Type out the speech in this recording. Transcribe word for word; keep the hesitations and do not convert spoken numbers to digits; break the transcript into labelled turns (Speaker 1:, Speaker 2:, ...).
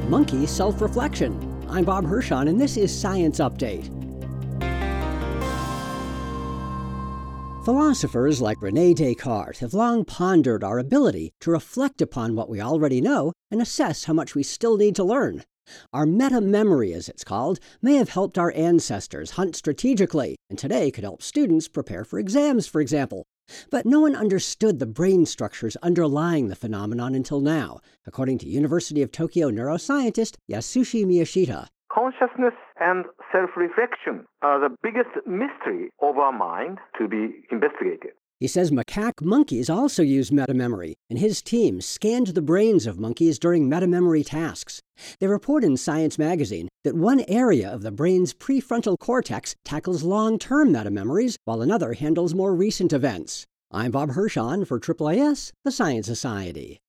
Speaker 1: Monkey self-reflection. I'm Bob Hirschon, and this is Science Update. Philosophers like René Descartes have long pondered our ability to reflect upon what we already know and assess how much we still need to learn. Our meta-memory, as it's called, may have helped our ancestors hunt strategically, and today could help students prepare for exams, for example. But no one understood the brain structures underlying the phenomenon until now, according to University of Tokyo neuroscientist Yasushi Miyashita.
Speaker 2: Consciousness and self-reflection are the biggest mystery of our mind to be investigated.
Speaker 1: He says macaque monkeys also use metamemory, and his team scanned the brains of monkeys during metamemory tasks. They report in Science magazine that one area of the brain's prefrontal cortex tackles long-term metamemories, while another handles more recent events. I'm Bob Hirschon for A A A S, the Science Society.